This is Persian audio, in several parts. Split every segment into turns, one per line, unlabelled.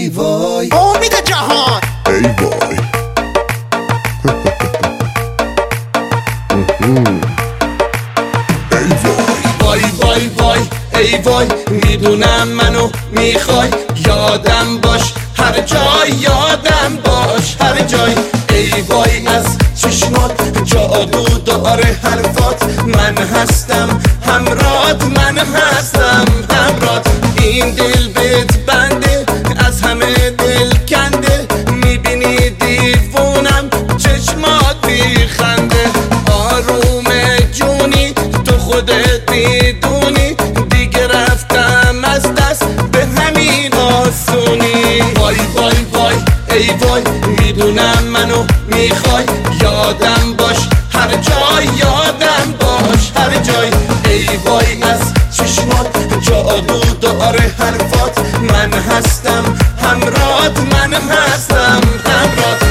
ای وای
امید جهان
ای وای ای وای
وای وای ای وای میدونم منو میخوای یادم باش هر جای یادم باش هر جای ای وای از چشمات جادو داره حرفات من هستم همرات من هستم همرات این دل بهت بنده از همه دل کنده میبینی دیوونم چشمات بیخنده آروم جونی تو خودت میدونی دیگه رفتم از دست به همین آسونی وای وای وای ای وای میدونم منو میخوای یادم باش هر جای یادم باش هر جای ای وای از چشمات جادو داره حرفات من هستم همرات من هستم همرات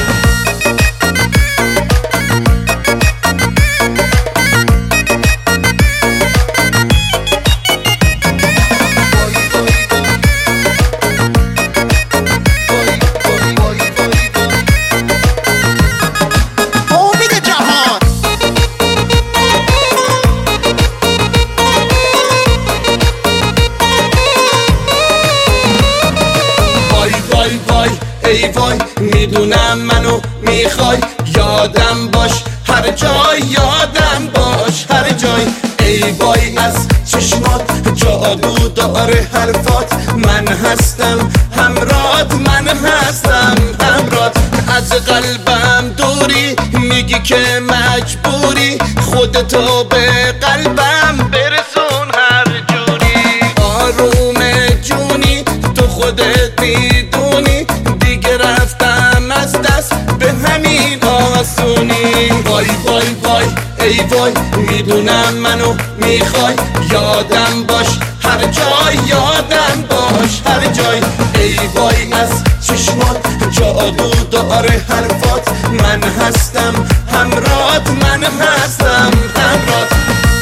ای وای میدونم منو میخوای یادم باش هر جای یادم باش هر جای ای وای از چشمات جادو داره حرفات من هستم همرات من هستم همرات از قلبم دوری میگی که مجبوری خودتو به قلبم برسون هر جوری آروم جونی تو خودت میدونی دیگه رفتم از دست به همین آسونی وای وای وای ای وای میدونم منو میخوای یادم باش هر جای یادم باش هر جای ای وای از چشمات جادو داره حرفات من هستم همرات من هستم همرات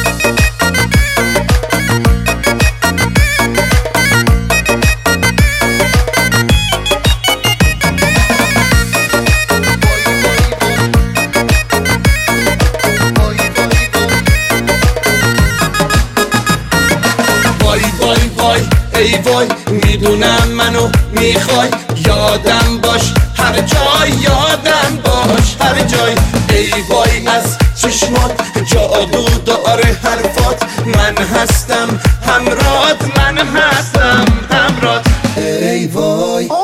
ای وای میدونم منو میخوای یادم باش هر جای یادم باش هر جای ای وای از چشمات جادو داره حرفات من هستم همرات من هستم همرات
ای وای